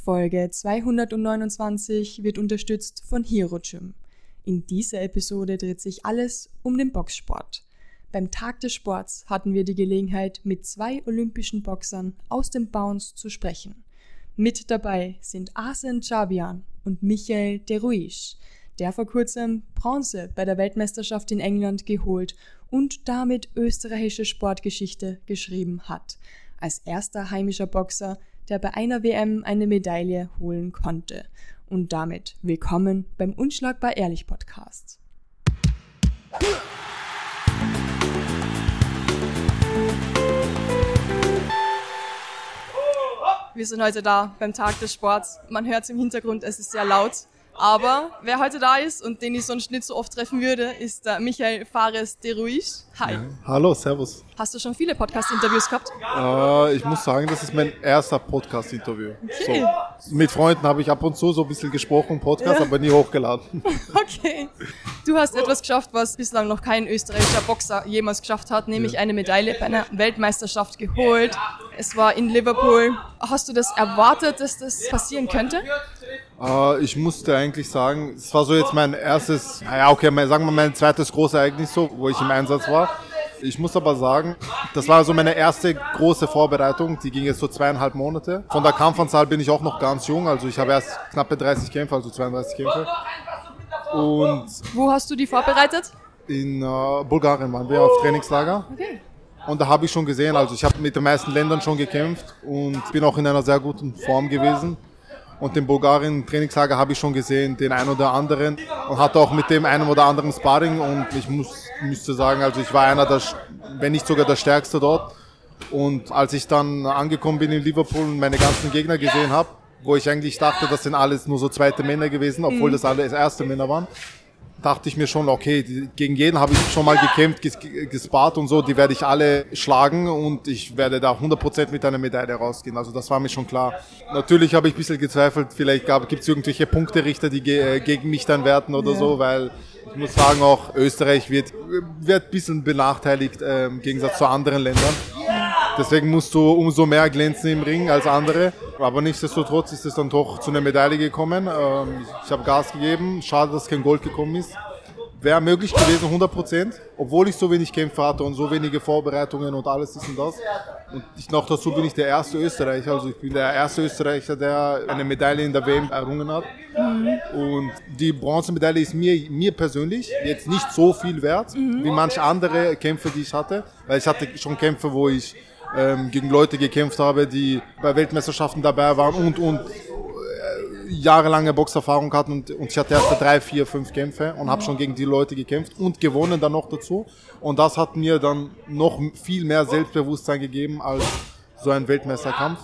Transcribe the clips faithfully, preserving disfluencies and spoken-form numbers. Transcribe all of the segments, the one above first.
Folge zweihundertneunundzwanzig wird unterstützt von Hero Gym. In dieser Episode dreht sich alles um den Boxsport. Beim Tag des Sports hatten wir die Gelegenheit, mit zwei olympischen Boxern aus dem Bounce zu sprechen. Mit dabei sind Arsene Çağlayan und Michael de Ruijs, der vor kurzem Bronze bei der Weltmeisterschaft in England geholt und damit österreichische Sportgeschichte geschrieben hat. Als erster heimischer Boxer, der bei einer W M eine Medaille holen konnte. Und damit willkommen beim Unschlagbar Ehrlich Podcast. Wir sind heute da beim Tag des Sports. Man hört es im Hintergrund, es ist sehr laut. Aber wer heute da ist und den ich sonst nicht so oft treffen würde, ist der Michael Fares de Ruijs. Hi. Ja. Hallo, servus. Hast du schon viele Podcast-Interviews gehabt? Äh, ich muss sagen, das ist mein erster Podcast-Interview. Okay. So, mit Freunden habe ich ab und zu so ein bisschen gesprochen, Podcast, ja. aber nie hochgeladen. Okay. Du hast etwas geschafft, was bislang noch kein österreichischer Boxer jemals geschafft hat, nämlich ja. eine Medaille bei einer Weltmeisterschaft geholt. Es war in Liverpool. Hast du das erwartet, dass das passieren könnte? Uh, ich musste eigentlich sagen, es war so jetzt mein erstes, naja, okay, sagen wir mein zweites großes Ereignis so, wo ich im Einsatz war. Ich muss aber sagen, das war so meine erste große Vorbereitung, die ging jetzt so zweieinhalb Monate. Von der Kampfanzahl bin ich auch noch ganz jung, also ich habe erst knappe dreißig Kämpfe, also zweiunddreißig Kämpfe. Und wo hast du die vorbereitet? In uh, Bulgarien waren wir auf Trainingslager. Okay. Und da habe ich schon gesehen, also ich habe mit den meisten Ländern schon gekämpft und bin auch in einer sehr guten Form gewesen. Und in Bulgarien im Trainingslager habe ich schon gesehen, den einen oder anderen und hatte auch mit dem einen oder anderen Sparring und ich muss, müsste sagen, also ich war einer der, wenn nicht sogar der Stärkste dort. Und als ich dann angekommen bin in Liverpool und meine ganzen Gegner gesehen habe, wo ich eigentlich dachte, das sind alles nur so zweite Männer gewesen, obwohl das alles erste Männer waren, dachte ich mir schon, okay, die, gegen jeden habe ich schon mal gekämpft, ges, gespart und so, die werde ich alle schlagen und ich werde da hundert Prozent mit einer Medaille rausgehen. Also das war mir schon klar. Natürlich habe ich ein bisschen gezweifelt, vielleicht gibt es irgendwelche Punkterichter, die ge, gegen mich dann werten oder ja. so, weil ich muss sagen, auch Österreich wird, wird ein bisschen benachteiligt äh, im Gegensatz zu anderen Ländern. Deswegen musst du umso mehr glänzen im Ring als andere. Aber nichtsdestotrotz ist es dann doch zu einer Medaille gekommen. Ich habe Gas gegeben. Schade, dass kein Gold gekommen ist. Wäre möglich gewesen, hundert Prozent. Obwohl ich so wenig Kämpfe hatte und so wenige Vorbereitungen und alles ist und das. Und ich, noch dazu bin ich der erste Österreicher. Also ich bin der erste Österreicher, der eine Medaille in der W M errungen hat. Mhm. Und die Bronzemedaille ist mir, mir persönlich jetzt nicht so viel wert, mhm. wie manche andere Kämpfe, die ich hatte. Weil ich hatte schon Kämpfe, wo ich ähm, gegen Leute gekämpft habe, die bei Weltmeisterschaften dabei waren und, und äh, jahrelange Boxerfahrung hatten. Und, und ich hatte erst drei, vier, fünf Kämpfe und habe schon gegen die Leute gekämpft und gewonnen dann noch dazu. Und das hat mir dann noch viel mehr Selbstbewusstsein gegeben als so ein Weltmeisterkampf.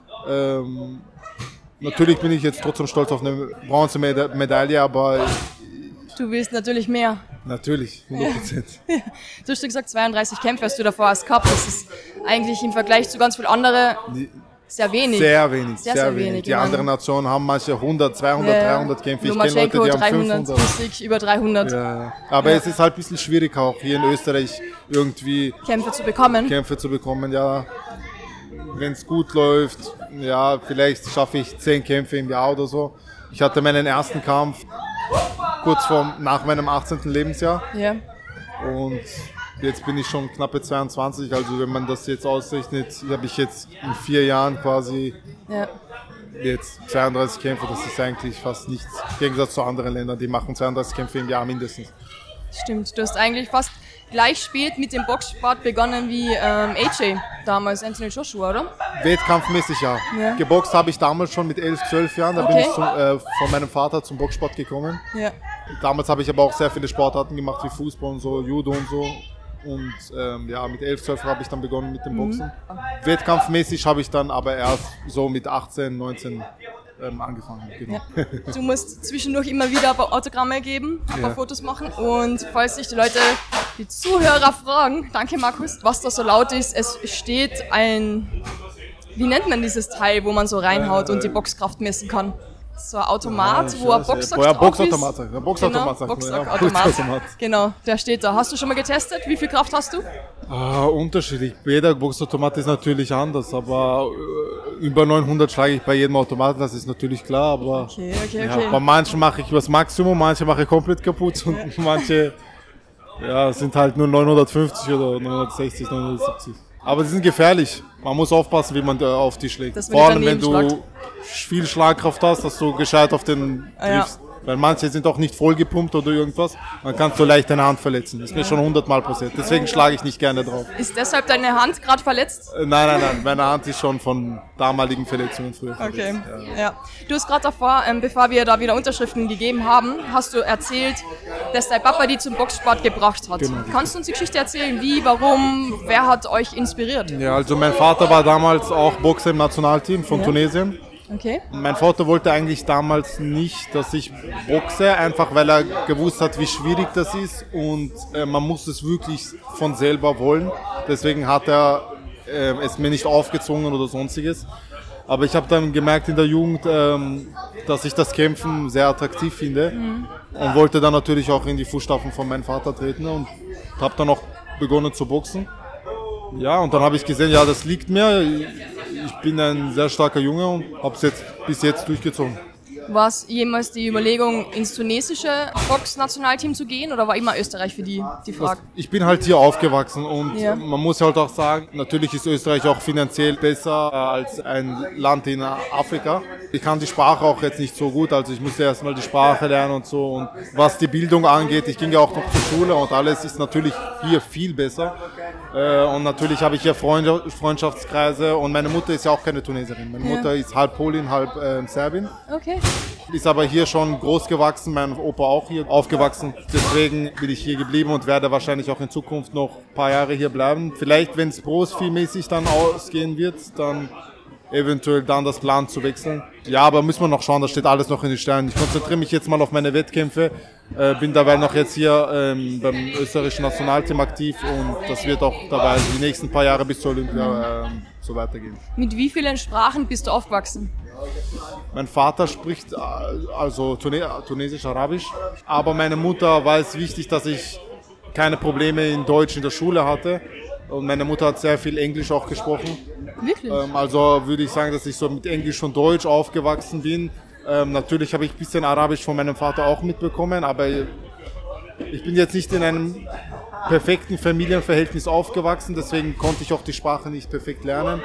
Ähm, natürlich bin ich jetzt trotzdem stolz auf eine Bronzemedaille, aber du willst natürlich mehr. Natürlich, hundert Prozent. Ja. Du hast gesagt, zweiunddreißig Kämpfe hast du davor als gehabt. Das ist eigentlich im Vergleich zu ganz vielen anderen sehr wenig. Sehr wenig, sehr, sehr, sehr wenig. wenig. Die anderen Nationen haben manche hundert, zweihundert, ja. dreihundert Kämpfe. Ich kenne Leute, die haben fünfhundert. Usyk, über dreihundert. Ja. Aber ja. es ist halt ein bisschen schwierig auch hier in Österreich irgendwie Kämpfe zu bekommen. Kämpfe zu bekommen, ja. Wenn es gut läuft, ja, vielleicht schaffe ich zehn Kämpfe im Jahr oder so. Ich hatte meinen ersten Kampf kurz vor, nach meinem achtzehnten Lebensjahr. Ja. Und jetzt bin ich schon knappe zweiundzwanzig, also wenn man das jetzt ausrechnet, habe ich jetzt in vier Jahren quasi ja. jetzt zweiunddreißig Kämpfe, das ist eigentlich fast nichts. Im Gegensatz zu anderen Ländern, die machen zweiunddreißig Kämpfe im Jahr mindestens. Stimmt, du hast eigentlich fast gleich spät mit dem Boxsport begonnen wie ähm, A J, damals Anthony Joshua, oder? Wettkampfmäßig ja. ja. Geboxt habe ich damals schon mit elf, zwölf Jahren, da okay. bin ich zum, äh, von meinem Vater zum Boxsport gekommen. Ja. Damals habe ich aber auch sehr viele Sportarten gemacht, wie Fußball und so, Judo und so. Und ähm, ja, mit elf, zwölf habe ich dann begonnen mit dem Boxen. Mhm. Wettkampfmäßig habe ich dann aber erst so mit achtzehn, neunzehn ähm, angefangen. Genau. Ja. Du musst zwischendurch immer wieder ein paar Autogramme geben, ein paar ja. Fotos machen. Und falls sich die Leute, die Zuhörer fragen, danke Markus, was da so laut ist, es steht ein, wie nennt man dieses Teil, wo man so reinhaut äh, und die Boxkraft messen kann? so ein Automat, Ja, wo ein ich weiß, Boxsack ja. Ja, drauf Boxautomat, ist. sagt man. Boxautomat, sagt man, ja. Boxsackautomat. Boxautomat. Genau, der steht da. Hast du schon mal getestet? Wie viel Kraft hast du? Ah, unterschiedlich. Jeder Boxautomat ist natürlich anders, aber äh, über neunhundert schlage ich bei jedem Automaten, das ist natürlich klar, aber Okay, okay, ja, okay. bei manchen mache ich das Maximum, manche mache ich komplett kaputt und ja. manche ja, sind halt nur neunhundertfünfzig oder neunhundertsechzig, neunhundertsiebzig. Aber die sind gefährlich. Man muss aufpassen, wie man da auf die schlägt. Dass man Vor die allem, wenn du daneben viel Schlagkraft hast, dass du gescheit auf den Ah, ja. triffst. Weil manche sind auch nicht vollgepumpt oder irgendwas. Dann kannst du leicht deine Hand verletzen. Das ist mir schon hundertmal passiert. Deswegen schlage ich nicht gerne drauf. Ist deshalb deine Hand gerade verletzt? Äh, Nein, nein, nein. Meine Hand ist schon von damaligen Verletzungen früher Okay, verletzt. Ja. ja. Du hast gerade davor, ähm, bevor wir da wieder Unterschriften gegeben haben, hast du erzählt, dass dein Papa die zum Boxsport gebracht hat. Genau. Kannst du uns die Geschichte erzählen? Wie, warum, wer hat euch inspiriert? Ja, also mein Vater war damals auch Boxer im Nationalteam von Ja. Tunesien. Okay. Mein Vater wollte eigentlich damals nicht, dass ich boxe, einfach weil er gewusst hat, wie schwierig das ist und äh, man muss es wirklich von selber wollen. Deswegen hat er äh, es mir nicht aufgezwungen oder sonstiges. Aber ich habe dann gemerkt in der Jugend, ähm, dass ich das Kämpfen sehr attraktiv finde mhm. und wollte dann natürlich auch in die Fußstapfen von meinem Vater treten und habe dann auch begonnen zu boxen. Ja, und dann habe ich gesehen, ja, das liegt mir. Ich bin ein sehr starker Junge und habe es jetzt bis jetzt durchgezogen. War es jemals die Überlegung, ins tunesische Box-Nationalteam zu gehen oder war immer Österreich für die, die Frage? Ich bin halt hier aufgewachsen und Ja. man muss halt auch sagen, natürlich ist Österreich auch finanziell besser als ein Land in Afrika. Ich kann die Sprache auch jetzt nicht so gut, also ich musste erstmal die Sprache lernen und so. Und was die Bildung angeht, ich ging ja auch noch zur Schule und alles ist natürlich hier viel besser. Und natürlich habe ich hier Freunde, Freundschaftskreise und meine Mutter ist ja auch keine Tuneserin. Meine Ja. Mutter ist halb Polin, halb äh, Serbin. Okay. Ist aber hier schon groß gewachsen, mein Opa auch hier aufgewachsen. Deswegen bin ich hier geblieben und werde wahrscheinlich auch in Zukunft noch ein paar Jahre hier bleiben. Vielleicht, wenn es Profi-mäßig dann ausgehen wird, dann eventuell dann das Plan zu wechseln. Ja, aber müssen wir noch schauen, das steht alles noch in den Sternen. Ich konzentriere mich jetzt mal auf meine Wettkämpfe, äh, bin dabei noch jetzt hier ähm, beim österreichischen Nationalteam aktiv und das wird auch dabei die nächsten paar Jahre bis zur Olympia äh, so weitergehen. Mit wie vielen Sprachen bist du aufgewachsen? Mein Vater spricht äh, also Tune- Tunesisch, Arabisch, aber meine Mutter war es wichtig, dass ich keine Probleme in Deutsch in der Schule hatte. Und meine Mutter hat sehr viel Englisch auch gesprochen. Wirklich? Ähm, also würde ich sagen, dass ich so mit Englisch und Deutsch aufgewachsen bin. Ähm, natürlich habe ich ein bisschen Arabisch von meinem Vater auch mitbekommen, aber ich bin jetzt nicht in einem perfekten Familienverhältnis aufgewachsen, deswegen konnte ich auch die Sprache nicht perfekt lernen.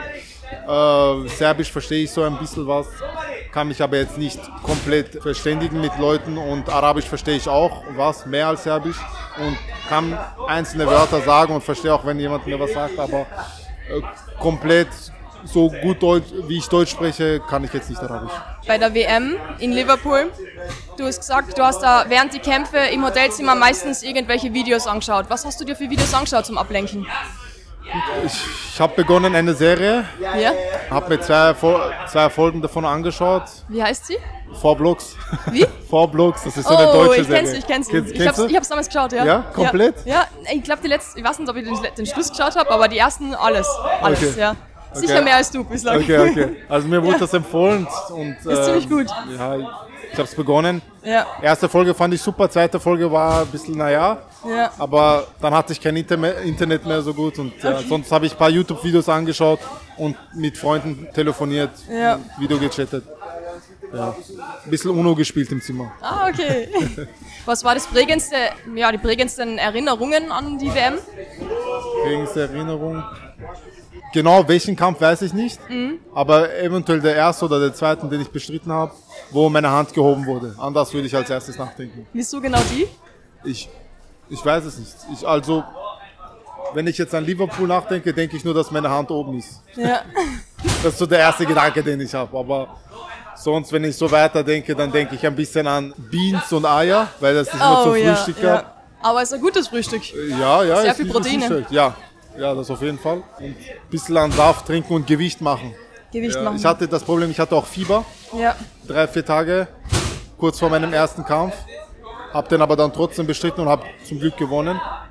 Äh, Serbisch verstehe ich so ein bisschen was, kann mich aber jetzt nicht komplett verständigen mit Leuten und Arabisch verstehe ich auch was, mehr als Serbisch und kann einzelne Wörter sagen und verstehe auch, wenn jemand mir was sagt, aber äh, komplett so gut Deutsch, wie ich Deutsch spreche, kann ich jetzt nicht Arabisch. Bei der W M in Liverpool, du hast gesagt, du hast da während die Kämpfe im Hotelzimmer meistens irgendwelche Videos angeschaut. Was hast du dir für Videos angeschaut zum Ablenken? Ich, ich habe begonnen eine Serie, Ja? habe mir zwei, zwei Folgen davon angeschaut. Wie heißt sie? Four Blocks. Wie? Four Blocks, das ist so eine Oh, deutsche ich Serie. kenn's, ich kenn's. Kennst, Ich kennst hab's, du? ich hab's damals geschaut, ja. Ja? Komplett? Ja, ja ich glaube, die letzte, ich weiß nicht, ob ich den, den Schluss geschaut habe, aber die ersten, alles. Alles, Okay. ja. Sicher Okay. mehr als du bislang. Okay, okay. Also mir wurde das empfohlen und Ist ähm, ziemlich gut. Ja, ich habe es begonnen. Ja, Erste Folge fand ich super, zweite Folge war ein bisschen naja, ja. aber dann hatte ich kein Interme- Internet mehr so gut und ja, sonst habe ich ein paar YouTube-Videos angeschaut und mit Freunden telefoniert, Ja. Video gechattet. Ja. Ein bisschen Uno gespielt im Zimmer. Ah, okay. Was war das prägendste, ja, die prägendsten Erinnerungen an die W M? Prägendste Erinnerung. Genau welchen Kampf weiß ich nicht, mhm. aber eventuell der erste oder der zweite, den ich bestritten habe, wo meine Hand gehoben wurde. An das würde ich als erstes nachdenken. Wieso genau die? Ich, ich weiß es nicht. Ich, also, wenn ich jetzt an Liverpool nachdenke, denke ich nur, dass meine Hand oben ist. Ja. Das ist so der erste Gedanke, den ich habe. Aber sonst, wenn ich so weiterdenke, dann denke ich ein bisschen an Beans und Eier, weil das nicht immer Oh zum ja, Frühstück ja. gab. Aber es ist ein gutes Frühstück. Ja, ja. Sehr es viel ist Proteine. Frühstück. Ja, ja, das auf jeden Fall. Und ein bisschen an Saft trinken und Gewicht machen. Gewicht Ja, machen. ich hatte das Problem, ich hatte auch Fieber. Ja. Drei, vier Tage, kurz vor meinem ersten Kampf. Hab den aber dann trotzdem bestritten und habe zum Glück gewonnen.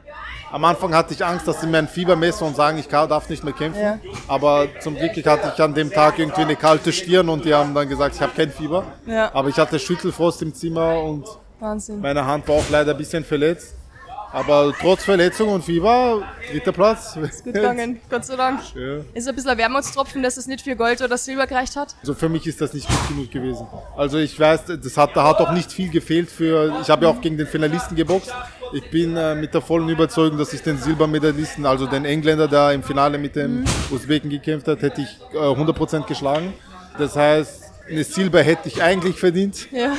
Am Anfang hatte ich Angst, dass sie mir ein Fieber messen und sagen, ich darf nicht mehr kämpfen. Ja. Aber zum Glück hatte ich an dem Tag irgendwie eine kalte Stirn und die haben dann gesagt, ich habe kein Fieber. Ja. Aber ich hatte Schüttelfrost im Zimmer und Wahnsinn. Meine Hand war auch leider ein bisschen verletzt. Aber trotz Verletzung und Fieber, dritter Platz. Ist gut gegangen, Gott sei Dank. Ja. Ist ein bisschen ein Wermutstropfen, dass es nicht für Gold oder Silber gereicht hat? Also für mich ist das nicht gut genug gewesen. Also ich weiß, das hat, da hat auch nicht viel gefehlt für, ich habe ja auch gegen den Finalisten geboxt. Ich bin äh, mit der vollen Überzeugung, dass ich den Silbermedaillisten, also den Engländer, der im Finale mit dem mhm. Usbeken gekämpft hat, hätte ich äh, hundert Prozent geschlagen. Das heißt, eine Silber hätte ich eigentlich verdient. Ja.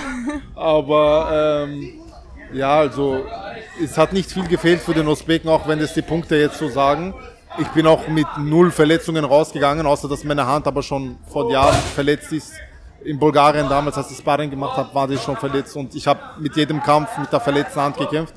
Aber ähm, ja, also es hat nicht viel gefehlt für den Usbeken, auch wenn das die Punkte jetzt so sagen. Ich bin auch mit null Verletzungen rausgegangen, außer dass meine Hand aber schon vor Jahren verletzt ist. In Bulgarien damals, als ich Sparring gemacht habe, war die schon verletzt und ich habe mit jedem Kampf mit der verletzten Hand gekämpft.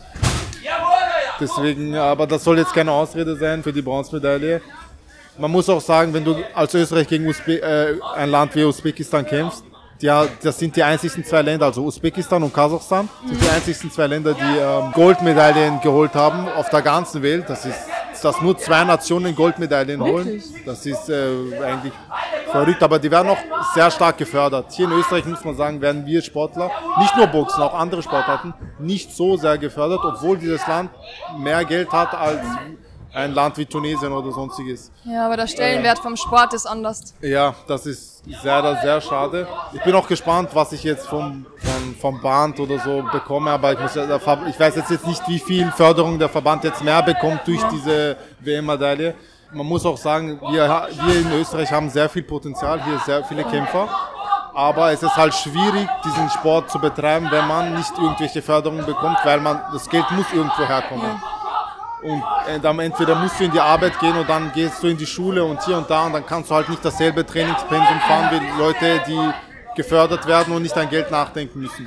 Deswegen, aber das soll jetzt keine Ausrede sein für die Bronzemedaille. Man muss auch sagen, wenn du als Österreich gegen Usbe- äh, ein Land wie Usbekistan kämpfst, ja, das sind die einzigsten zwei Länder, also Usbekistan und Kasachstan, sind die einzigsten zwei Länder, die ähm, Goldmedaillen geholt haben auf der ganzen Welt. Das ist, dass nur zwei Nationen Goldmedaillen holen. Wirklich? Das ist äh, eigentlich verrückt, aber die werden auch sehr stark gefördert. Hier in Österreich, muss man sagen, werden wir Sportler, nicht nur Boxen, auch andere Sportarten, nicht so sehr gefördert, obwohl dieses Land mehr Geld hat als ein Land wie Tunesien oder sonstiges. Ja, aber der Stellenwert vom Sport ist anders. Ja, das ist sehr, sehr schade. Ich bin auch gespannt, was ich jetzt vom, vom, vom Band oder so bekomme, aber ich, muss, ich weiß jetzt, jetzt nicht, wie viel Förderung der Verband jetzt mehr bekommt durch ja. diese W M-Medaille. Man muss auch sagen, wir, wir in Österreich haben sehr viel Potenzial, hier sehr viele Kämpfer. Aber es ist halt schwierig, diesen Sport zu betreiben, wenn man nicht irgendwelche Förderungen bekommt, weil man das Geld muss irgendwo herkommen. Ja. Und dann entweder musst du in die Arbeit gehen und dann gehst du in die Schule und hier und da und dann kannst du halt nicht dasselbe Trainingspensum fahren wie Leute, die gefördert werden und nicht an Geld nachdenken müssen.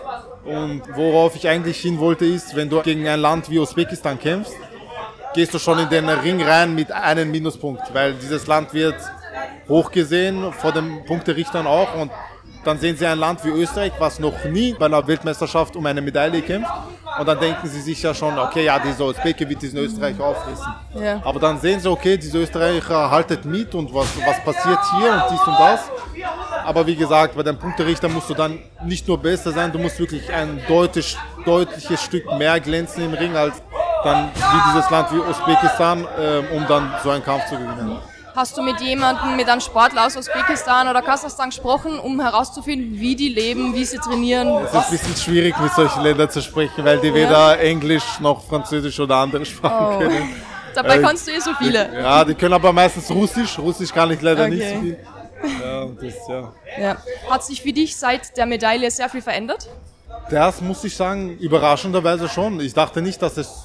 Und worauf ich eigentlich hin wollte ist, wenn du gegen ein Land wie Usbekistan kämpfst, gehst du schon in den Ring rein mit einem Minuspunkt, weil dieses Land wird hochgesehen, vor den Punkterichtern auch und dann sehen sie ein Land wie Österreich, was noch nie bei einer Weltmeisterschaft um eine Medaille kämpft. Und dann denken sie sich ja schon, okay, ja, dieser Usbeke wird diesen Österreicher auffressen. Ja. Aber dann sehen sie, okay, dieser Österreicher haltet mit und was, was passiert hier und dies und das. Aber wie gesagt, bei dem Punkterichter musst du dann nicht nur besser sein, du musst wirklich ein deutlich, deutliches Stück mehr glänzen im Ring als dann wie dieses Land wie Usbekistan, äh, um dann so einen Kampf zu gewinnen. Hast du mit jemandem, mit einem Sportler aus Usbekistan oder Kasachstan gesprochen, um herauszufinden, wie die leben, wie sie trainieren? Es ist ein bisschen schwierig, mit solchen Ländern zu sprechen, weil die ja. weder Englisch noch Französisch oder andere Sprachen oh. können. Dabei äh, kannst du eh so viele. Ja, die können aber meistens Russisch. Russisch kann ich leider okay. nicht so viel. Ja, das, ja. Ja. Hat sich für dich seit der Medaille sehr viel verändert? Das muss ich sagen, überraschenderweise schon. Ich dachte nicht, dass es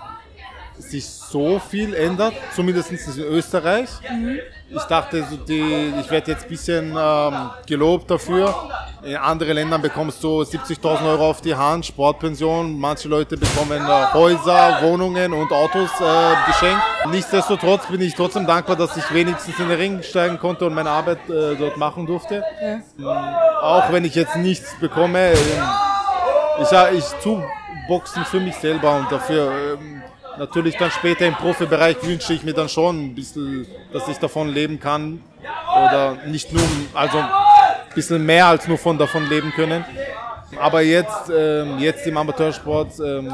sich so viel ändert, zumindest in Österreich. Mhm. Ich dachte, die, ich werde jetzt ein bisschen ähm, gelobt dafür. In anderen Ländern bekommst du siebzigtausend Euro auf die Hand, Sportpension. Manche Leute bekommen äh, Häuser, Wohnungen und Autos äh, geschenkt. Nichtsdestotrotz bin ich trotzdem dankbar, dass ich wenigstens in den Ring steigen konnte und meine Arbeit äh, dort machen durfte. Ja. Ähm, auch wenn ich jetzt nichts bekomme. Ähm, ich, ich tue Boxen für mich selber und dafür... Ähm, Natürlich dann später im Profibereich wünsche ich mir dann schon ein bisschen, dass ich davon leben kann oder nicht nur, also ein bisschen mehr als nur von davon leben können. Aber jetzt, ähm, jetzt im Amateursport ähm,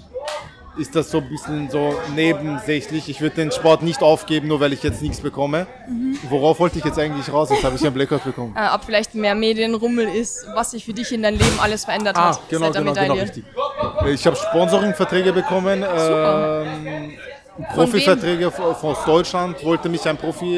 ist das so ein bisschen so nebensächlich. Ich würde den Sport nicht aufgeben, nur weil ich jetzt nichts bekomme. Mhm. Worauf wollte ich jetzt eigentlich raus? Jetzt habe ich einen Blackout bekommen. Äh, ob vielleicht mehr Medienrummel ist, was sich für dich in deinem Leben alles verändert ah, hat genau, seit der genau, Medaille. Genau, richtig. Ich habe Sponsoringverträge bekommen, ähm, Profiverträge aus Deutschland, wollte mich ein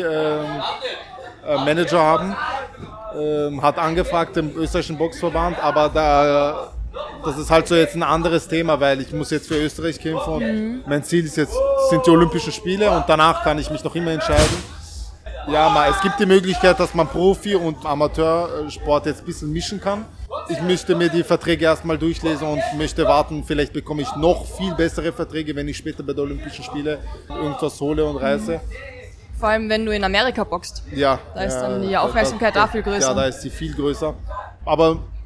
Profi-Manager ähm, haben, ähm, hat angefragt im österreichischen Boxverband, aber da, das ist halt so jetzt ein anderes Thema, weil ich muss jetzt für Österreich kämpfen und mhm. mein Ziel ist jetzt, sind die Olympischen Spiele und danach kann ich mich noch immer entscheiden. Ja, mal, es gibt die Möglichkeit, dass man Profi- und Amateursport jetzt ein bisschen mischen kann. Ich müsste mir die Verträge erstmal durchlesen und möchte warten, vielleicht bekomme ich noch viel bessere Verträge, wenn ich später bei den Olympischen Spielen irgendwas hole und reise. Vor allem, wenn du in Amerika boxst. Ja. Da ist dann die Aufmerksamkeit da, da viel größer. Ja, da ist sie viel größer. Aber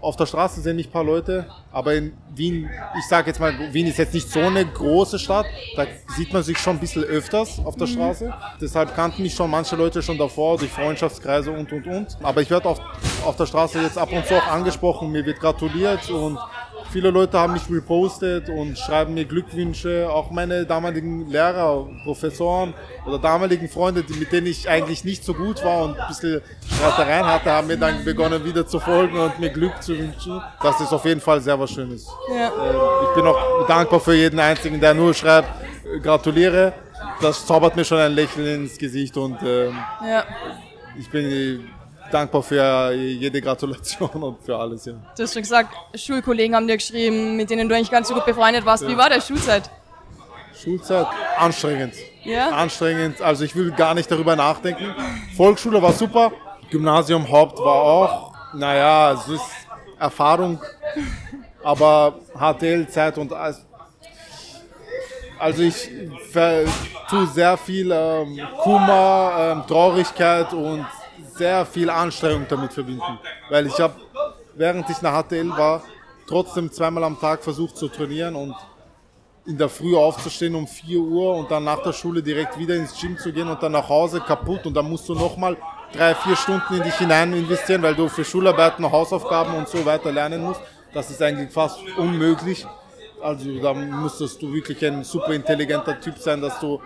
auf der Straße sehen mich ein paar Leute, aber in Wien, ich sage jetzt mal, Wien ist jetzt nicht so eine große Stadt, da sieht man sich schon ein bisschen öfters auf der Straße. Deshalb kannten mich schon manche Leute schon davor, durch Freundschaftskreise und, und, und. Aber ich werde auf, auf der Straße jetzt ab und zu auch angesprochen, mir wird gratuliert und viele Leute haben mich repostet und schreiben mir Glückwünsche. Auch meine damaligen Lehrer, Professoren oder damaligen Freunde, die, mit denen ich eigentlich nicht so gut war und ein bisschen Streitereien hatte, haben mir dann begonnen wieder zu folgen und mir Glück zu wünschen. Das ist auf jeden Fall sehr was Schönes. Ja. Ich bin auch dankbar für jeden Einzigen, der nur schreibt, gratuliere. Das zaubert mir schon ein Lächeln ins Gesicht und ähm, ja. ich bin dankbar für jede Gratulation und für alles, ja. Du hast schon gesagt, Schulkollegen haben dir geschrieben, mit denen du eigentlich ganz so gut befreundet warst. Ja. Wie war deine Schulzeit? Schulzeit? Anstrengend. Ja? Anstrengend, also ich will gar nicht darüber nachdenken. Volksschule war super, Gymnasium Haupt war auch, naja, es ist Erfahrung, aber H T L-Zeit und alles. Also ich tue sehr viel ähm, Kummer, ähm, Traurigkeit und sehr viel Anstrengung damit verbinden, weil ich habe, während ich nach H T L war, trotzdem zweimal am Tag versucht zu trainieren und in der Früh aufzustehen um vier Uhr und dann nach der Schule direkt wieder ins Gym zu gehen und dann nach Hause kaputt und dann musst du nochmal drei, vier Stunden in dich hinein investieren, weil du für Schularbeiten, Hausaufgaben und so weiter lernen musst. Das ist eigentlich fast unmöglich. Also da musstest du wirklich ein super intelligenter Typ sein, dass du...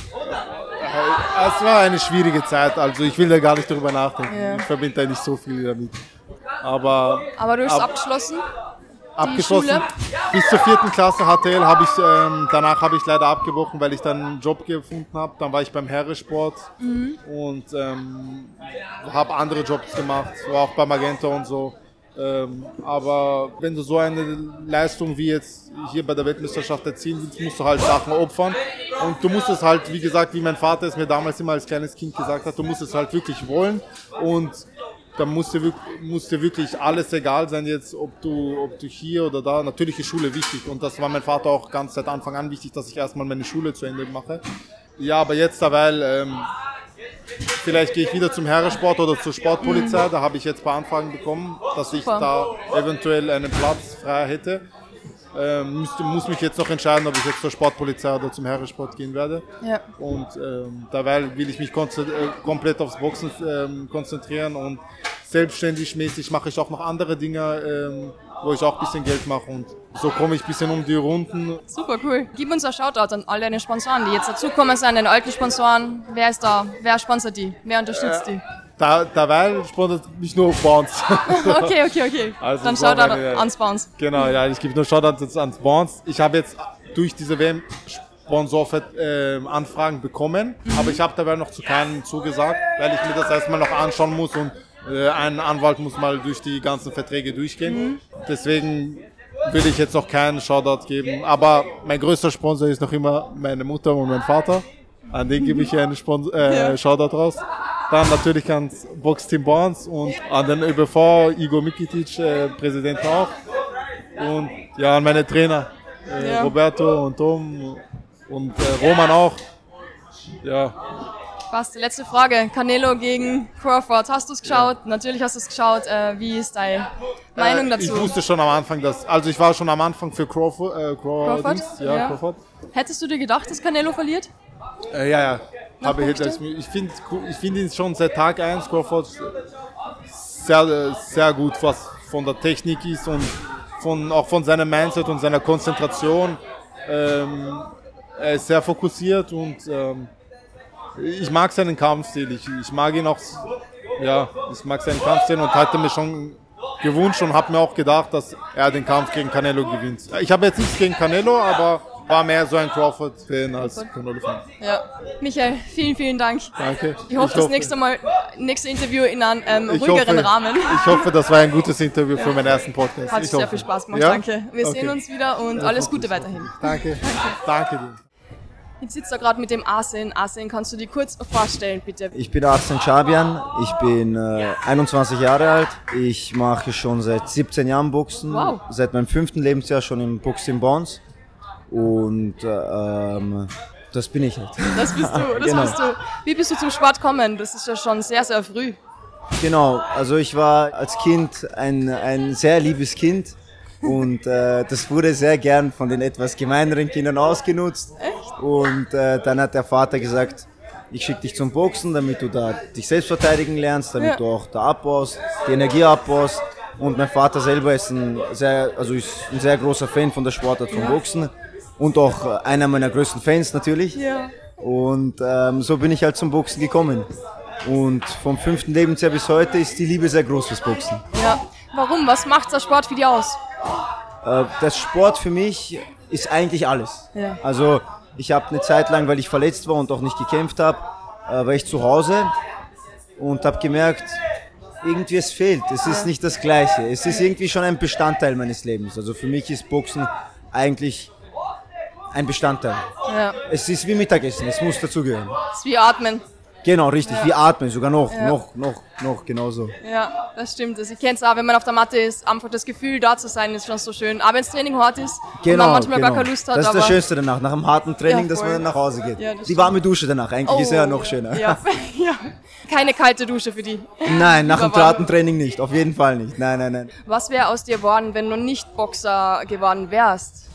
Es war eine schwierige Zeit, also ich will da gar nicht darüber nachdenken. Ja. Ich verbinde da nicht so viel damit. Aber, Aber du hast ab, abgeschlossen? Abgeschlossen. Schule? Bis zur vierten Klasse H T L habe ich, ähm, danach habe ich leider abgebrochen, weil ich dann einen Job gefunden habe. Dann war ich beim Heeresport mhm. und ähm, habe andere Jobs gemacht, war auch bei Magenta und so. Ähm, aber wenn du so eine Leistung wie jetzt hier bei der Weltmeisterschaft erzielen willst, musst du halt Sachen opfern. Und du musst es halt, wie gesagt, wie mein Vater es mir damals immer als kleines Kind gesagt hat, du musst es halt wirklich wollen. Und dann muss dir, muss dir wirklich alles egal sein jetzt, ob du, ob du hier oder da. Natürlich ist Schule wichtig und das war mein Vater auch ganz seit Anfang an wichtig, dass ich erstmal meine Schule zu Ende mache. Ja, aber jetzt, weil ähm, vielleicht gehe ich wieder zum Heeresport oder zur Sportpolizei, da habe ich jetzt ein paar Anfragen bekommen, dass ich da eventuell einen Platz frei hätte. Ähm, müsste, muss mich jetzt noch entscheiden, ob ich jetzt zur Sportpolizei oder zum Heeresport gehen werde. Ja. Und ähm, dabei will ich mich konzentri- äh, komplett aufs Boxen ähm, konzentrieren und selbstständig mäßig mache ich auch noch andere Dinge, ähm, wo ich auch ein bisschen Geld mache und so komme ich ein bisschen um die Runden. Super cool. Gib uns ein Shoutout an alle deine Sponsoren, die jetzt dazukommen sind, den alten Sponsoren. Wer ist da? Wer sponsert die? Wer unterstützt die? Da, dabei sponsert mich nur Bounce. Okay, okay, okay. Also dann Shoutout ans Bounce. Genau, ja, ich gebe nur Shoutout jetzt ans Bounce. Ich habe jetzt durch diese W M Sponsoranfragen äh, bekommen, mhm. aber ich habe dabei noch zu keinem zugesagt, weil ich mir das erstmal noch anschauen muss und äh, ein Anwalt muss mal durch die ganzen Verträge durchgehen. Mhm. Deswegen will ich jetzt noch keinen Shoutout geben, aber mein größter Sponsor ist noch immer meine Mutter und mein Vater. An den gebe ich einen Sponsor, äh, ja. Shoutout raus. Dann natürlich ans Boxteam Bounce und an den Ö B V, Igor Mikitic, äh, Präsident auch. Und ja, an meine Trainer, äh, ja. Roberto und Tom und äh, Roman auch. Ja. Was, die letzte Frage. Canelo gegen Crawford. Hast du es geschaut? Ja. Natürlich hast du es geschaut. Äh, wie ist deine Meinung dazu? Ich wusste schon am Anfang, dass, also ich war schon am Anfang für Crawford. Äh, Crawford? Crawford? Ja, ja. Crawford. Hättest du dir gedacht, dass Canelo verliert? Äh, ja, ja. Habe ich ich finde ich find ihn schon seit Tag eins, Crawford, sehr, sehr gut, was von der Technik ist und von, auch von seinem Mindset und seiner Konzentration. Ähm, er ist sehr fokussiert und ähm, ich mag seinen Kampfstil. Ich, ich mag ihn auch, ja, ich mag seinen Kampfstil und hatte mir schon gewünscht und habe mir auch gedacht, dass er den Kampf gegen Canelo gewinnt. Ich habe jetzt nichts gegen Canelo, aber war mehr so ein Crawford-Fan als Canelo-Fan. Ja. Michael, vielen, vielen Dank. Danke. Ich hoffe, ich das hoffe, nächste Mal, nächste Interview in einem ähm, ruhigeren hoffe, Rahmen. Ich hoffe, das war ein gutes Interview ja. für meinen ersten Podcast. Hat ich sehr hoffe. viel Spaß gemacht, ja? Danke. Wir okay. sehen uns wieder und ja, alles Gute weiterhin. Danke. Danke. Danke dir. Ich sitze da gerade mit dem Arsene. Arsene, kannst du dich kurz vorstellen, bitte? Ich bin Arsene Chabian, ich bin äh, einundzwanzig Jahre alt. Ich mache schon seit siebzehn Jahren Boxen, wow. seit meinem fünften Lebensjahr schon im Boxteam Bounce. Und ähm, das bin ich halt. Das bist du, das genau. bist du. Wie bist du zum Sport gekommen? Das ist ja schon sehr, sehr früh. Genau, also ich war als Kind ein, ein sehr liebes Kind und äh, das wurde sehr gern von den etwas gemeineren Kindern ausgenutzt. Echt? Und äh, dann hat der Vater gesagt, ich schicke dich zum Boxen, damit du da dich selbst verteidigen lernst, damit Ja. du auch da abbaust, die Energie abbaust. Und mein Vater selber ist ein sehr, also ist ein sehr großer Fan von der Sportart vom Boxen und auch äh, einer meiner größten Fans natürlich. Ja. Und ähm, so bin ich halt zum Boxen gekommen. Und vom fünften Lebensjahr bis heute ist die Liebe sehr groß fürs Boxen. Ja. Warum? Was macht der Sport für dich aus? Äh, das Sport für mich ist eigentlich alles. Ja. Also ich habe eine Zeit lang, weil ich verletzt war und auch nicht gekämpft habe, äh, war ich zu Hause und habe gemerkt, irgendwie es fehlt. Es ist nicht das Gleiche. Es ist irgendwie schon ein Bestandteil meines Lebens. Also für mich ist Boxen eigentlich ein Bestandteil. Ja. Es ist wie Mittagessen, es muss dazugehören. Das ist wie Atmen. Genau, richtig, wie atmen, sogar noch, Ja. noch, noch, noch, genauso. Ja, das stimmt. Also ich kenne es auch, wenn man auf der Matte ist, einfach das Gefühl, da zu sein, ist schon so schön. Aber wenn das Training hart ist und Genau, man manchmal genau. gar keine Lust hat. Das ist aber das Schönste danach, nach einem harten Training, Ja, dass man voll. dann nach Hause geht. Ja, das Die stimmt. warme Dusche danach, eigentlich ist ja Oh, noch schöner. Ja, ja. Keine kalte Dusche für die. Nein, nach dem Lieber warm. harten Training nicht, auf jeden Fall nicht. Nein, nein, nein. Was wäre aus dir geworden, wenn du nicht Boxer geworden wärst?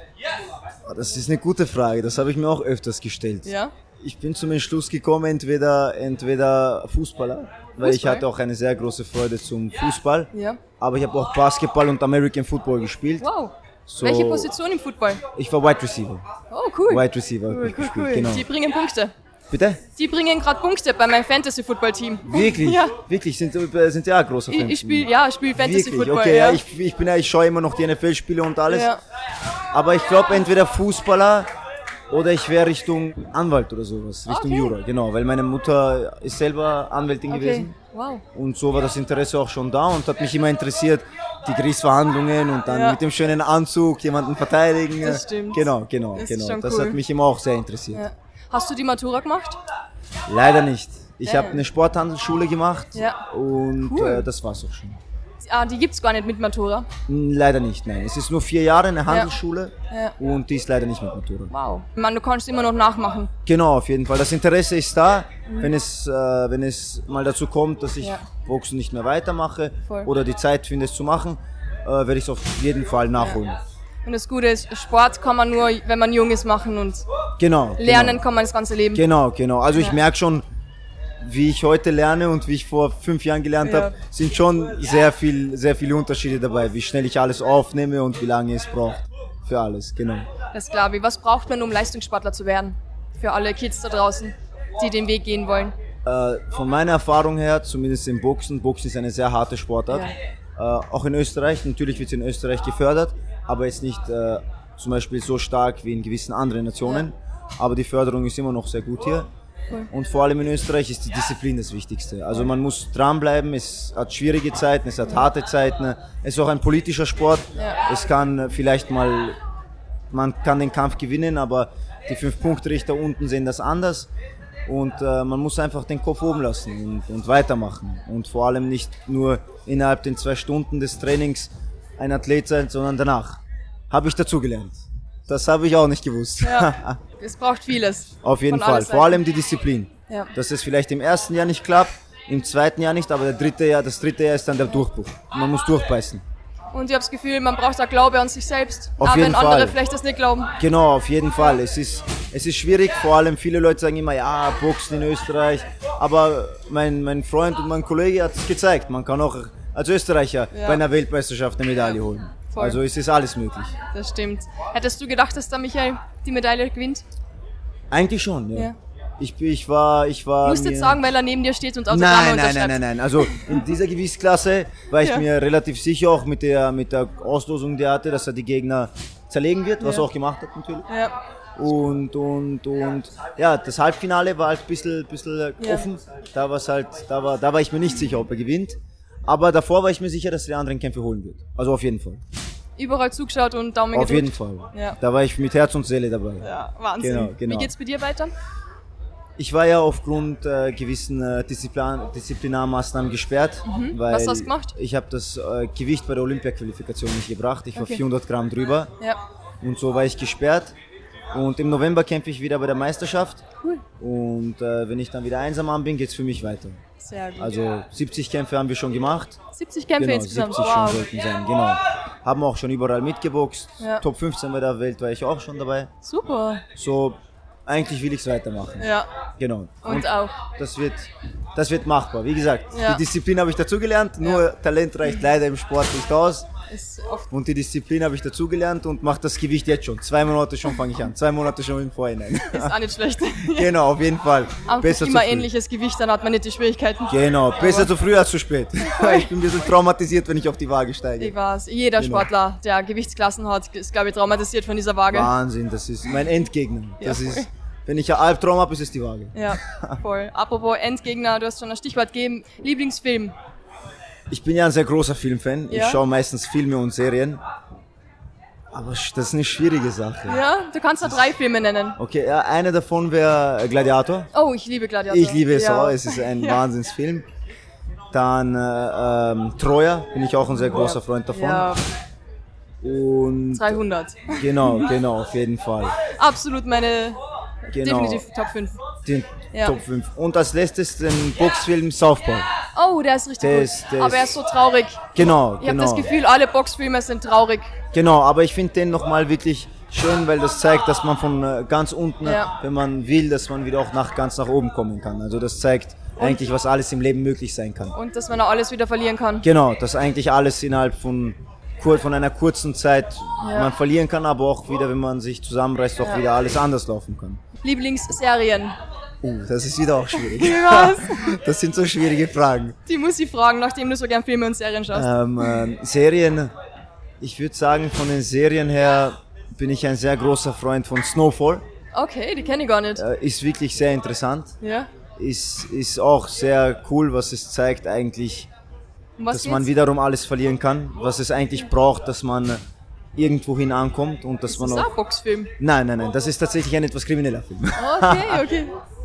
Das ist eine gute Frage, das habe ich mir auch öfters gestellt. Ja? Ich bin zum Entschluss gekommen, entweder, entweder Fußballer, weil ich Fußball? hatte auch eine sehr große Freude zum Fußball, Ja. aber ich habe auch Basketball und American Football gespielt. Wow. So, Welche Position im Football? Ich war Wide Receiver. Oh, cool. Wide Receiver habe Cool, ich cool, gespielt, cool. genau. Die bringen Punkte. Bitte? Die bringen gerade Punkte bei meinem Fantasy-Football-Team. Wirklich? Ja. Wirklich? Sind, sind ja großer Ich, Fan. ich spiele ja, ich spiel Wirklich? Fantasy-Football. Okay, ja. ja, ich, ich, bin ja, ich schaue immer noch die N F L-Spiele und alles. Ja. Aber ich glaube entweder Fußballer oder ich wäre Richtung Anwalt oder sowas, Richtung Okay. Jura, genau, weil meine Mutter ist selber Anwältin Okay. gewesen Wow. und so war das Interesse auch schon da und hat mich immer interessiert, die Gerichtsverhandlungen und dann Ja. mit dem schönen Anzug jemanden verteidigen. Das stimmt. Genau, genau, Das ist genau. schon Das cool. hat mich immer auch sehr interessiert. Ja. Hast du die Matura gemacht? Leider nicht. Ich Ja. habe eine Sporthandelsschule gemacht Ja. und Cool. äh, das war's auch schon. Ah, die gibt's gar nicht mit Matura. Hm, Leider nicht, nein. Es ist nur vier Jahre eine Handelsschule Ja. und die ist leider nicht mit Matura. Wow. Ich meine, du kannst immer noch nachmachen. Genau, auf jeden Fall. Das Interesse ist da. Wenn, es, äh, wenn es mal dazu kommt, dass ich Ja. Boxen nicht mehr weitermache Voll. oder die Zeit finde, es zu machen, äh, werde ich es auf jeden Fall nachholen. Und das Gute ist, Sport kann man nur, wenn man jung ist, machen und Genau. lernen Genau, kann man das ganze Leben. genau. genau. Also ich Ja. merke schon, wie ich heute lerne und wie ich vor fünf Jahren gelernt Ja. habe, sind schon sehr, viel, sehr viele Unterschiede dabei, wie schnell ich alles aufnehme und wie lange es braucht für alles. Genau. Das glaube ich. Was braucht man, um Leistungssportler zu werden? Für alle Kids da draußen, die den Weg gehen wollen. Äh, von meiner Erfahrung her, zumindest im Boxen, Boxen ist eine sehr harte Sportart. Äh, auch in Österreich, natürlich wird es in Österreich gefördert, aber jetzt nicht äh, zum Beispiel so stark wie in gewissen anderen Nationen. Aber die Förderung ist immer noch sehr gut hier. Und vor allem in Österreich ist die Disziplin das Wichtigste. Also man muss dranbleiben, es hat schwierige Zeiten, es hat harte Zeiten, es ist auch ein politischer Sport. Ja. Es kann vielleicht mal, man kann den Kampf gewinnen, aber die Fünf-Punkte-Richter unten sehen das anders. Und äh, man muss einfach den Kopf oben lassen und, und weitermachen. Und vor allem nicht nur innerhalb den zwei Stunden des Trainings ein Athlet sein, sondern danach. Habe ich dazugelernt. Das habe ich auch nicht gewusst. Ja. Es braucht vieles. Auf jeden Von Fall. allen Vor allem die Disziplin. Ja. Dass es vielleicht im ersten Jahr nicht klappt, im zweiten Jahr nicht, aber der dritte Jahr, das dritte Jahr ist dann der Durchbruch. Man muss durchbeißen. Und ich habe das Gefühl, man braucht auch Glaube an sich selbst. Auf auch jeden wenn andere Fall. vielleicht das nicht glauben. Genau, auf jeden Fall. Es ist, es ist schwierig, vor allem viele Leute sagen immer, ja, Boxen in Österreich. Aber mein, mein Freund und mein Kollege hat es gezeigt, man kann auch als Österreicher Ja. bei einer Weltmeisterschaft eine Medaille holen. Voll. Also es ist alles möglich. Das stimmt. Hättest du gedacht, dass da Michael die Medaille gewinnt? Eigentlich schon, ja. Ja. Ich, ich war, ich war. Du musst mir- jetzt sagen, weil er neben dir steht und Autogramme Nein, nein, unterschreibt. nein, nein, nein. Also in dieser Gewichtsklasse war ich Ja. mir relativ sicher, auch mit der, mit der Auslosung, die er hatte, dass er die Gegner zerlegen wird, was Ja. er auch gemacht hat natürlich. Ja. Und, und, und ja, das Halbfinale war halt ein bisschen, bisschen Ja. offen. Da, war's halt, da, war, da war ich mir nicht sicher, ob er gewinnt. Aber davor war ich mir sicher, dass er die anderen Kämpfe holen wird. Also auf jeden Fall. Überall zugeschaut und Daumen Auf gedrückt. jeden Fall. Ja. Da war ich mit Herz und Seele dabei. Ja, Wahnsinn. Genau, genau. Wie geht's bei dir weiter? Ich war ja aufgrund äh, gewissen äh, Disziplin Disziplinarmaßnahmen gesperrt. Weil Mhm. Was hast du gemacht? Ich habe das äh, Gewicht bei der Olympia-Qualifikation nicht gebracht. Ich war Okay. vierhundert Gramm drüber Ja. und so war ich gesperrt. Und im November kämpfe ich wieder bei der Meisterschaft. Cool. Und äh, wenn ich dann wieder einsam an bin, geht's für mich weiter. Sehr gut. Also siebzig Kämpfe haben wir schon gemacht. siebzig Kämpfe Genau, insgesamt, siebzig wow. schon sollten sein, genau. Haben auch schon überall mitgeboxt. Ja. Top fünfzehn bei der Welt war ich auch schon dabei. Super. So, eigentlich will ich es weitermachen. Ja. Genau. Und auch. Das wird, das wird machbar. Wie gesagt, Ja. die Disziplin habe ich dazugelernt, nur Ja. Talent reicht leider im Sport nicht aus. Ist oft Und die Disziplin habe ich dazugelernt und mache das Gewicht jetzt schon. Zwei Monate schon fange ich an. Zwei Monate schon im Vorhinein. ist auch nicht schlecht. Genau, auf jeden Fall. Einfach Besser zu immer früh. ähnliches Gewicht, dann hat man nicht die Schwierigkeiten. Genau, besser zu früh als zu spät. Ich bin ein bisschen traumatisiert, wenn ich auf die Waage Ich steige. weiß, jeder Genau. Sportler, der Gewichtsklassen hat, ist, glaube ich, traumatisiert von dieser Waage. Wahnsinn, das ist mein Endgegner. Das Ja, voll. ist, wenn ich ein Albtraum habe, ist es die Waage. Ja, voll. Apropos Endgegner, du hast schon ein Stichwort gegeben. Lieblingsfilm? Ich bin ja ein sehr großer Filmfan. Ja. Ich schaue meistens Filme und Serien. Aber sch- das ist eine schwierige Sache. Ja, du kannst da drei Filme nennen. Okay, ja, einer davon wäre Gladiator. Oh, ich liebe Gladiator. Ich liebe es ja. auch, es ist ein Ja. Wahnsinnsfilm. Dann äh, ähm, Troja, bin ich auch ein sehr großer Freund davon. Ja, Und dreihundert. genau, genau, auf jeden Fall. Absolut meine Genau, definitiv Top fünf. den Ja. Top fünf. Und als letztes den Boxfilm Southpaw. Oh, der ist richtig Der gut. ist- der Aber er ist- ist so traurig. Genau, Ich habe genau. das Gefühl, alle Boxfilme sind traurig. Genau, aber ich finde den nochmal wirklich schön, weil das zeigt, dass man von äh, ganz unten, Ja. wenn man will, dass man wieder auch nach, ganz nach oben kommen kann. Also das zeigt eigentlich, was alles im Leben möglich sein kann. Und dass man auch alles wieder verlieren kann. Genau, dass eigentlich alles innerhalb von, kur- von einer kurzen Zeit Ja. man verlieren kann, aber auch wieder, wenn man sich zusammenreißt, auch Ja. wieder alles anders laufen kann. Lieblingsserien? Uh, das ist wieder auch schwierig. Was? Das sind so schwierige Fragen. Die muss ich fragen, nachdem du so gern Filme und Serien schaust. Ähm, ähm, Serien, ich würde sagen, von den Serien her bin ich ein sehr großer Freund von Snowfall. Okay, die kenne ich gar nicht. Äh, ist wirklich sehr interessant. Ja. Ist, ist auch sehr cool, was es zeigt eigentlich, Um was dass man geht's? wiederum alles verlieren kann, was es eigentlich braucht, dass man irgendwohin ankommt und dass Ist man das auch... auch ein Boxfilm? Nein, nein, nein, das ist tatsächlich ein etwas krimineller Film. Okay, okay.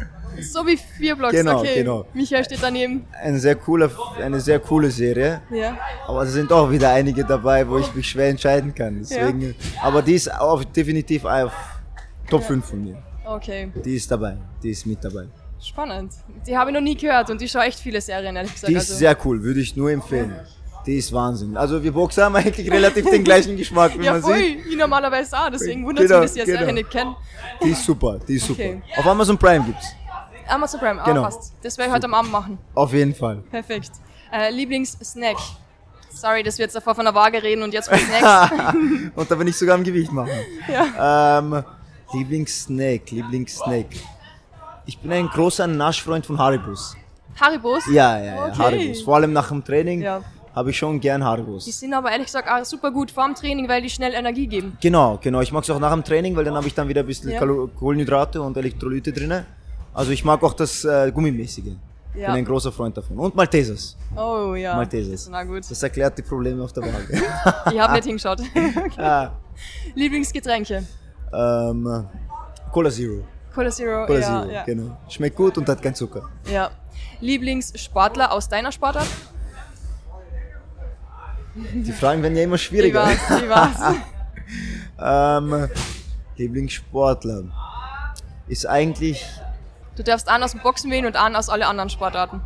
So wie vier Blocks, Genau, okay. genau. Michael steht daneben. Ein sehr cooler, eine sehr coole Serie, Ja. aber es sind auch wieder einige dabei, wo ich mich schwer entscheiden kann. Deswegen, Aber die ist auf, definitiv auf Top fünf von mir. Okay, Die ist dabei, die ist mit dabei. spannend. Die habe ich noch nie gehört und ich schaue echt viele Serien, ehrlich gesagt. Die ist also, sehr cool, würde ich nur empfehlen. Die ist Wahnsinn. Also wir Boxer haben eigentlich relativ den gleichen Geschmack, wie ja, man voll. sieht. Ich normalerweise auch, deswegen wundert es Genau, mich, dass ich die genau. Serie nicht kenne. Die ist super, die ist super. Okay. Auf Amazon Prime gibt's. Amazon Prime, ah, Genau. passt. Das werde ich heute am Abend machen. Auf jeden Fall. Perfekt. Äh, Lieblingssnack? Sorry, dass wir jetzt davor von der Waage reden und jetzt von Snacks. Und da bin ich sogar am Gewicht machen. Ja. Ähm, Lieblingssnack, Lieblingssnack. Ich bin ein großer Naschfreund von Haribos. Haribos? Ja, ja, ja, Okay. Haribos. Vor allem nach dem Training Ja. habe ich schon gern Die Haribos. sind aber ehrlich gesagt auch super gut vor dem Training, weil die schnell Energie geben. Genau, genau. Ich mag es auch nach dem Training, weil dann habe ich dann wieder ein bisschen Ja. Kalo- Kohlenhydrate und Elektrolyte drin. Also ich mag auch das äh, Gummimäßige. Ich Ja. bin ein großer Freund davon. Und Maltesers. Oh ja, Maltesers. das ist na gut. Das erklärt die Probleme auf der Waage. Ich habe nicht hingeschaut. Okay. ah, Lieblingsgetränke? ähm, Cola Zero. Cola Zero, Cola ja, Zero, ja. genau. Schmeckt gut und hat keinen Zucker. ja. Lieblingssportler aus deiner Sportart? Die Fragen werden ja immer Ich schwieriger. weiß, ich weiß. ähm, Lieblingssportler ist eigentlich, Du darfst einen aus dem Boxen wählen und einen aus alle anderen Sportarten.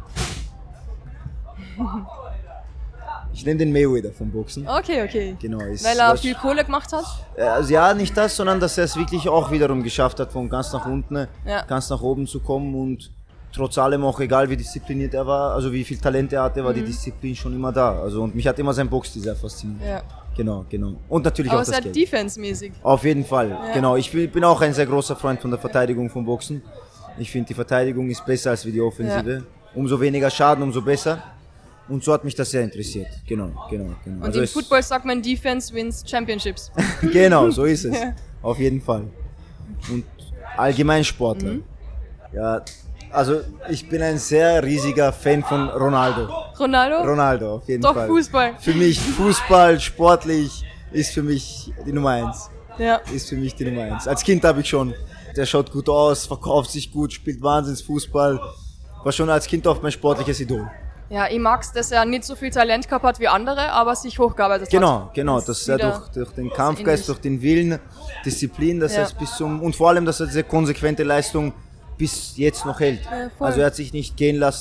ich nehme den Mayweather vom Boxen. Okay, okay. Genau, ist Weil er was- viel Kohle gemacht hat? Äh, Also ja, nicht das, sondern dass er es wirklich auch wiederum geschafft hat, von ganz nach unten, Ja. ganz nach oben zu kommen und trotz allem auch, egal wie diszipliniert er war, also wie viel Talent er hatte, war Mhm. die Disziplin schon immer da. Also und mich hat immer sein Boxstil sehr fasziniert. Ja. Genau, genau. Und natürlich Aber auch das sehr Geld. defense-mäßig. Auf jeden Fall, genau. Ich bin bin auch ein sehr großer Freund von der Verteidigung vom Boxen. Ich finde, die Verteidigung ist besser als wie die Offensive. Umso weniger Schaden, umso besser. Und so hat mich das sehr interessiert. Genau, genau, genau. Und Also im es- Football sagt man Defense wins Championships. Genau, so ist es. Ja. Auf jeden Fall. Und Allgemeinsportler. Mhm. Ja, also ich bin ein sehr riesiger Fan von Ronaldo. Ronaldo? Ronaldo, auf jeden Doch, Fall. Fußball. Für mich Fußball, sportlich, ist für mich die Nummer eins. Ja. Ist für mich die Nummer eins. Als Kind habe ich schon, der schaut gut aus, verkauft sich gut, spielt Wahnsinns Fußball. War schon als Kind auch mein sportliches Idol. Ja, ich mag's, dass er nicht so viel Talent gehabt hat wie andere, aber sich hochgearbeitet hat. Genau, genau, Das dass ist er wieder durch, durch den was Kampfgeist, ähnlich. durch den Willen, Disziplin, dass Ja. er es bis zum, und vor allem, dass er diese konsequente Leistung bis jetzt noch hält. Ja, voll. Also er hat sich nicht gehen lassen,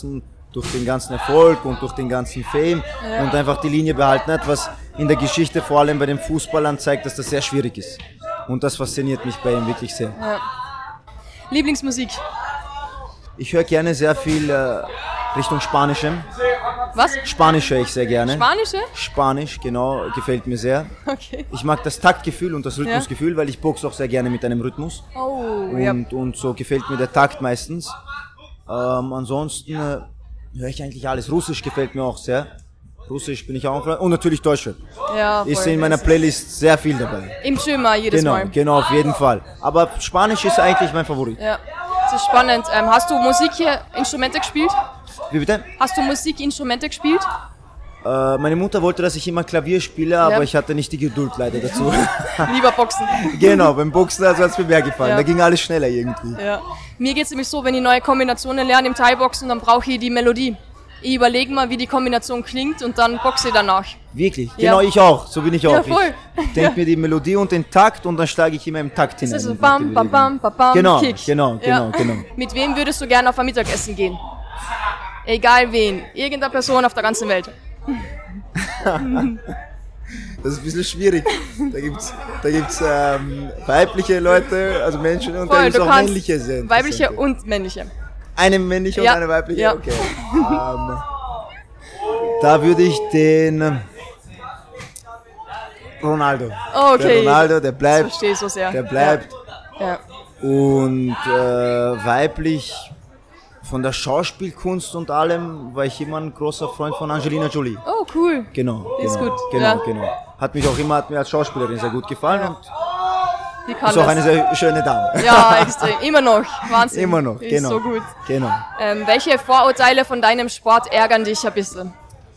durch den ganzen Erfolg und durch den ganzen Fame ja. und einfach die Linie behalten hat, was in der Geschichte vor allem bei den Fußballern zeigt, dass das sehr schwierig ist. Und das fasziniert mich bei ihm wirklich sehr. Ja. Lieblingsmusik? Ich höre gerne sehr viel äh, Richtung Spanischem. Was? Spanisch höre ich sehr gerne. Spanische? Spanisch, genau, gefällt mir sehr. Okay. Ich mag das Taktgefühl und das Rhythmusgefühl, ja. weil ich boxe auch sehr gerne mit einem Rhythmus. Oh, und, ja. und so gefällt mir der Takt meistens. Ähm, ansonsten äh, höre ich eigentlich alles. Russisch gefällt mir auch sehr. Russisch bin ich auch ein und natürlich Deutsch. Ja, ist in meiner Playlist sehr viel dabei. Im Schimmer jedes genau, Mal. Genau, auf jeden Fall. Aber Spanisch ist eigentlich mein Favorit. Ja, das ist spannend. Ähm, hast du Musikinstrumente gespielt? Wie bitte? Hast du Musikinstrumente gespielt? Äh, meine Mutter wollte, dass ich immer Klavier spiele, aber ja. ich hatte nicht die Geduld leider dazu. Lieber Boxen. Genau, beim Boxen also hat es mir mehr gefallen. Ja. Da ging alles schneller irgendwie. Ja. Mir geht es nämlich so, wenn ich neue Kombinationen lerne im Thai-Boxen, dann brauche ich die Melodie. Ich überlege mal, wie die Kombination klingt und dann boxe ich danach. Wirklich? Ja. Genau, ich auch. So bin ich auch. Ja, voll. Ich denke ja. mir die Melodie und den Takt und dann steige ich immer im Takt hinein. Das ist so bam, bam, bam, bam, bam, genau, Kick. Genau, genau, ja. genau. Mit wem würdest du gerne auf ein Mittagessen gehen? Egal wen. Irgendeine Person auf der ganzen Welt. Das ist ein bisschen schwierig. Da gibt's, da gibt's ähm, weibliche Leute, also Menschen und voll, da gibt's auch männliche sind. Weibliche und männliche. Eine männliche ja. und eine weibliche? Ja. Okay. ähm, da würde ich den Ronaldo. Oh, okay. Der Ronaldo, der bleibt. Das verstehe ich so sehr. Der bleibt. Ja. Ja. Und äh, weiblich von der Schauspielkunst und allem war ich immer ein großer Freund von Angelina Jolie. Oh, cool. Genau. Die genau, ist gut. Genau, ja. genau. Hat mich auch immer, hat mir als Schauspielerin sehr gut gefallen ja. und die kann ist auch das. eine sehr schöne Dame. Ja, extrem. Immer noch. Wahnsinn. Immer noch, die genau. Ist so gut. Genau. Ähm, welche Vorurteile von deinem Sport ärgern dich ein bisschen?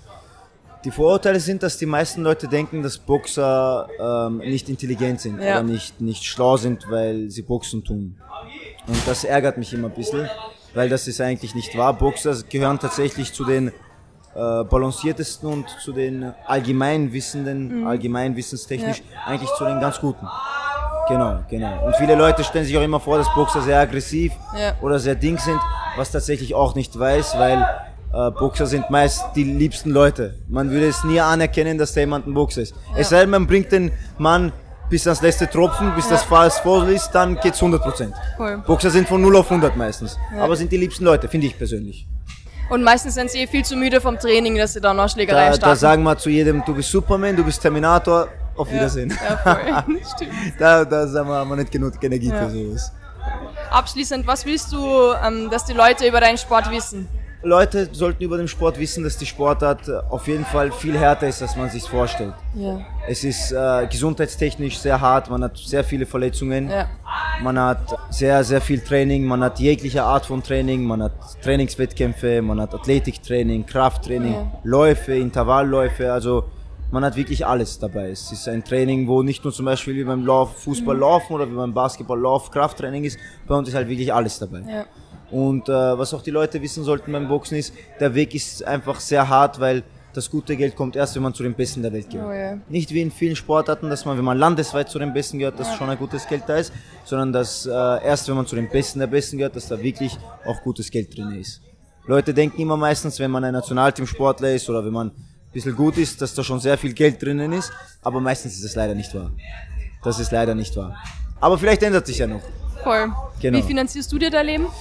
Die Vorurteile sind, dass die meisten Leute denken, dass Boxer ähm, nicht intelligent sind ja. oder nicht, nicht schlau sind, weil sie Boxen tun. Und das ärgert mich immer ein bisschen, weil das ist eigentlich nicht wahr. Boxer gehören tatsächlich zu den äh, balanciertesten und zu den allgemeinwissenden, mhm. allgemeinwissenstechnisch ja. eigentlich zu den ganz Guten. Genau, genau. Und viele Leute stellen sich auch immer vor, dass Boxer sehr aggressiv ja. oder sehr ding sind, was tatsächlich auch nicht weiß, weil äh, Boxer sind meist die liebsten Leute. Man würde es nie anerkennen, dass da jemand ein Boxer ist. Ja. Es sei denn, man bringt den Mann bis ans letzte Tropfen, bis ja. das Fall voll ist, dann geht's hundert Prozent. Cool. Boxer sind von null auf hundert meistens, ja. aber sind die liebsten Leute, finde ich persönlich. Und meistens sind sie eh viel zu müde vom Training, dass sie dann noch Schlägerei da, starten. Da sagen wir zu jedem, du bist Superman, du bist Terminator, auf ja. Wiedersehen. Ja, voll. Stimmt. da, da sagen wir, haben wir nicht genug Energie ja. für sowas. Abschließend, was willst du, ähm, dass die Leute über deinen Sport wissen? Leute sollten über den Sport wissen, dass die Sportart auf jeden Fall viel härter ist, als man sich vorstellt. Ja. Es ist äh, gesundheitstechnisch sehr hart, man hat sehr viele Verletzungen, ja. man hat sehr, sehr viel Training, man hat jegliche Art von Training, man hat Trainingswettkämpfe, man hat Athletiktraining, Krafttraining, ja. Läufe, Intervallläufe, also man hat wirklich alles dabei. Es ist ein Training, wo nicht nur zum Beispiel wie beim Lauf, Fußball mhm. laufen oder wie beim Basketball Lauf, Krafttraining ist, bei uns ist halt wirklich alles dabei. Ja. Und äh, was auch die Leute wissen sollten beim Boxen ist, der Weg ist einfach sehr hart, weil das gute Geld kommt erst, wenn man zu den Besten der Welt gehört. Oh, yeah. Nicht wie in vielen Sportarten, dass man, wenn man landesweit zu den Besten gehört, dass ja. schon ein gutes Geld da ist, sondern dass äh, erst, wenn man zu den Besten der Besten gehört, dass da wirklich auch gutes Geld drin ist. Leute denken immer meistens, wenn man ein Nationalteamsportler ist oder wenn man ein bisschen gut ist, dass da schon sehr viel Geld drinnen ist, aber meistens ist das leider nicht wahr. Das ist leider nicht wahr. Aber vielleicht ändert sich ja noch. Voll. Genau. Wie finanzierst du dir dein Leben?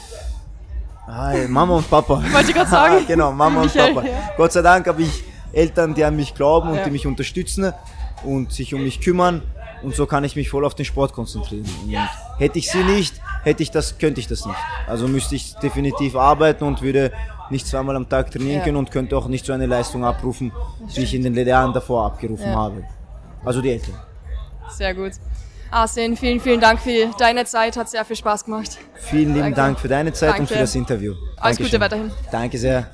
Ah, Mama und Papa. Wollte ich gerade sagen. Genau, Mama und Papa. Ja. Gott sei Dank habe ich Eltern, die an mich glauben und ja. die mich unterstützen und sich um mich kümmern. Und so kann ich mich voll auf den Sport konzentrieren. Und hätte ich sie nicht, hätte ich das, könnte ich das nicht. Also müsste ich definitiv arbeiten und würde nicht zweimal am Tag trainieren ja. können und könnte auch nicht so eine Leistung abrufen, wie ich in den Jahren davor abgerufen ja. habe. Also die Eltern. Sehr gut. Arsene, vielen, vielen Dank für deine Zeit, hat sehr viel Spaß gemacht. Vielen lieben Danke. Dank für deine Zeit Danke. und für das Interview. Alles Dankeschön. Gute weiterhin. Danke sehr.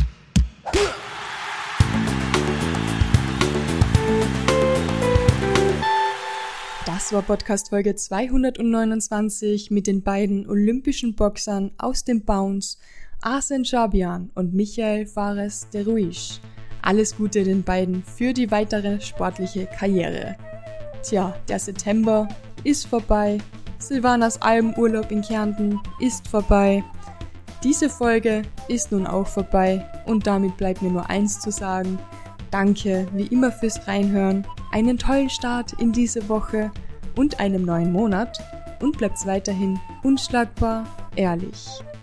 Das war Podcast-Folge zweihundertneunundzwanzig mit den beiden olympischen Boxern aus dem Bounce, Arsene Charbian und Michael Fares de Ruiz. Alles Gute den beiden für die weitere sportliche Karriere. Tja, der September ist vorbei, Silvanas Alpenurlaub in Kärnten ist vorbei, Diese Folge ist nun auch vorbei und damit bleibt mir nur eins zu sagen. Danke wie immer fürs Reinhören, einen tollen Start in diese Woche und einem neuen Monat und bleibt weiterhin unschlagbar ehrlich.